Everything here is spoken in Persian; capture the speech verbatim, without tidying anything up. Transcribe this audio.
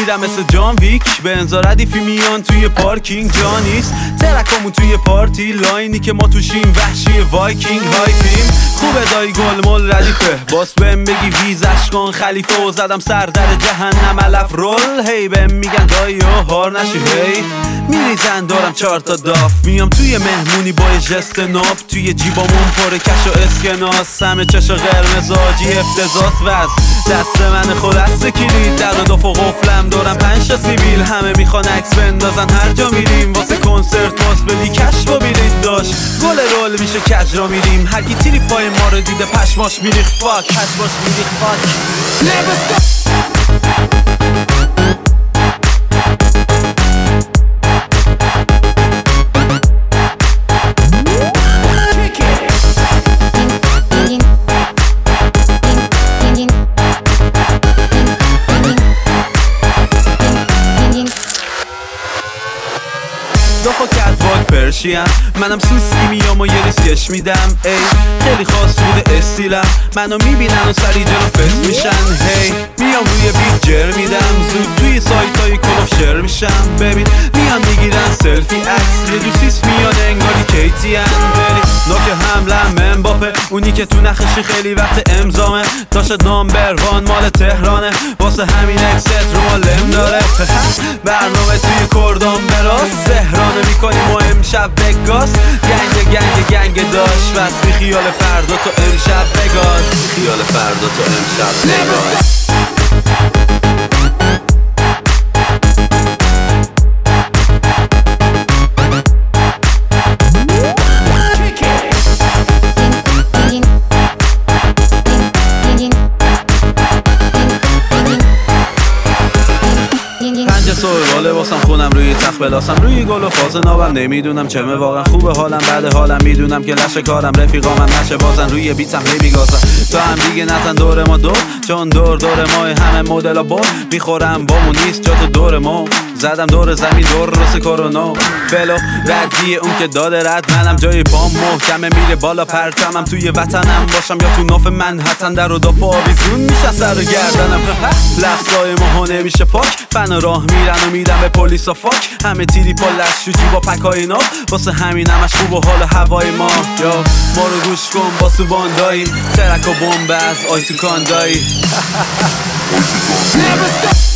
میرم مثل جان ویک بنزا ردیفی میان توی پارکینگ جا نیست ترکامون توی پارتی لاینی که ما توشیم وحشی وایکینگ هایپیم خوبه دایی گل مل ردیفه باس بهم بگی ویزش کن خلیفه و زدم سر در جهنم علف رول هی بهم میگن دایی و هار نشی هی میریزن دارم چهار تا داف میام توی مهمونی با یه جست ناب توی جیبامون پر کش و اسکناس همه چش قرمز آجی افتضاس وز دست من خلاصه کلید در دو فوق قفلم دارم پنج تا سیبیل همه میخوان عکس بندازن هر جا میریم واسه کنسرت باس بدی کش با بیلیت داشت گل رول میشه کج را میریم هرکی تیری پای ما رو دیده پشماش میریخ فاک پشماش میریخ فاک دافا کتواک پرشیم منم سوسکی میام و یه ریسکش میدم ای خیلی خاص بوده استیلم منو میبینن و سری جلو فست میشن هی میام روی بیت جر میدم زود توی سایت های کلوف شر میشم ببین میان میگیرن سلفی عکس یه دوسیس میان انگاری کیتی ان بری نوک حملم امباپه اونی که تو نخشی خیلی وقت امضامه داشت نامبر وان مال تهرانه واسه همین اکست رو مالم داره برنامه توی کردان براس سهرانه میکنیم و امشب وگاس گنگ گنگ گنگ داشت بس بی خیال فردا تو امشب بگاز بی خیال فردا تو امشب بگاز سوال واسم خونم روی تخت بلاسم روی گل و فاز نابم نمیدونم چمه واقعا خوبه حالم بعد حالم میدونم که لشه کارم رفیقامم نشه بازن روی بیتم هی بیگازم تو هم دیگه نزن دور ما دور چون دور دور ما همه مدل ها بر میخورم بامون نیست جا تو دور ما زدم دور زمین دور رس کرونا فلو ردیه اون که داده رد منم جای پام محکمه میره بالا پرچمم توی وطنم باشم یا تو ناف منحتن در و دافا آویزون میشه سر و گردنم لفظای ما نمیشه پاک فن راه میرن و میدم به پلیس و فاک همه تیری پا لش شوچی با پکای ناب واسه همین همش خوب و حال هوای ما یا ما رو گوش کن با سوبان دایی ترک و بمب از آیتو کاندایی